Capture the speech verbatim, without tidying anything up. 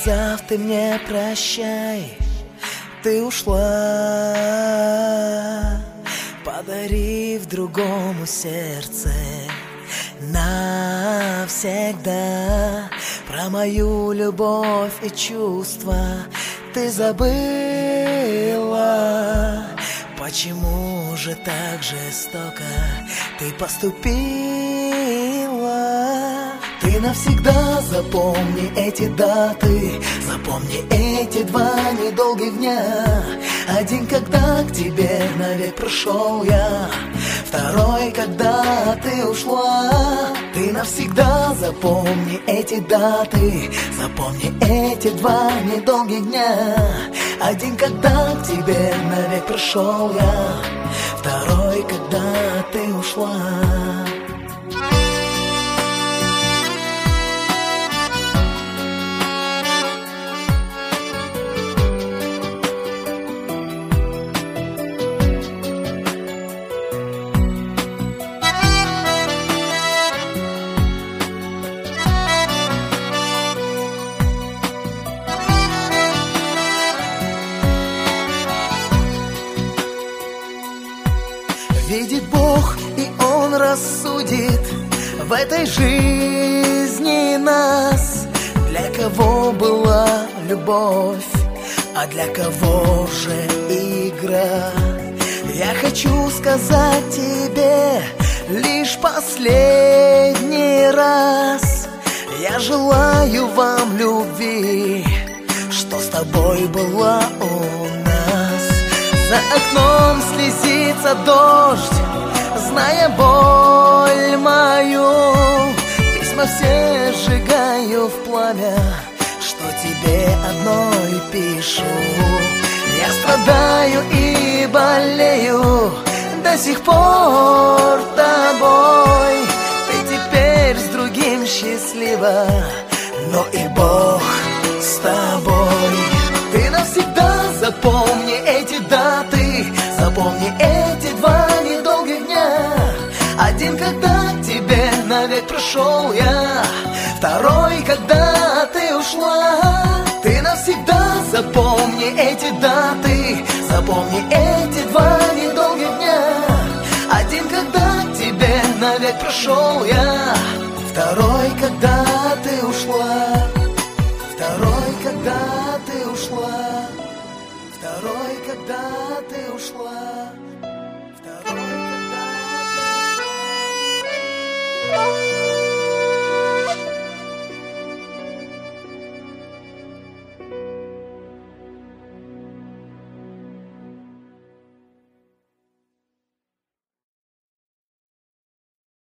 сказав ты мне прощай, ты ушла, подарив другому сердце навсегда. Про мою любовь и чувства ты забыла. Почему же так жестоко ты поступила? Ты навсегда запомни эти даты, запомни эти два недолгих дня. Один, когда к тебе навек пришел я, второй, когда ты ушла. Ты навсегда запомни эти даты, запомни эти два недолгих дня. Один, когда к тебе навек пришел я, второй, когда ты ушла. Видит Бог, и Он рассудит в этой жизни нас. Для кого была любовь, а для кого же игра? Я хочу сказать тебе лишь последний раз: я желаю вам любви, что с тобой была у нас. За окном слезится дождь, зная боль мою. Письма все сжигаю в пламя, что тебе одной пишу. Я страдаю и болею до сих пор тобой. Ты теперь с другим счастлива, но и Бог с тобой. Ты навсегда запомни эти даты, запомни эти два недолгих дня. Один, когда к тебе навек пришел я, второй, когда ты ушла. Ты навсегда запомни эти даты, запомни эти два недолгих дня. Один, когда к тебе навек пришел я, второй, когда ты ушла. Второй, когда ты ушла. Второй, когда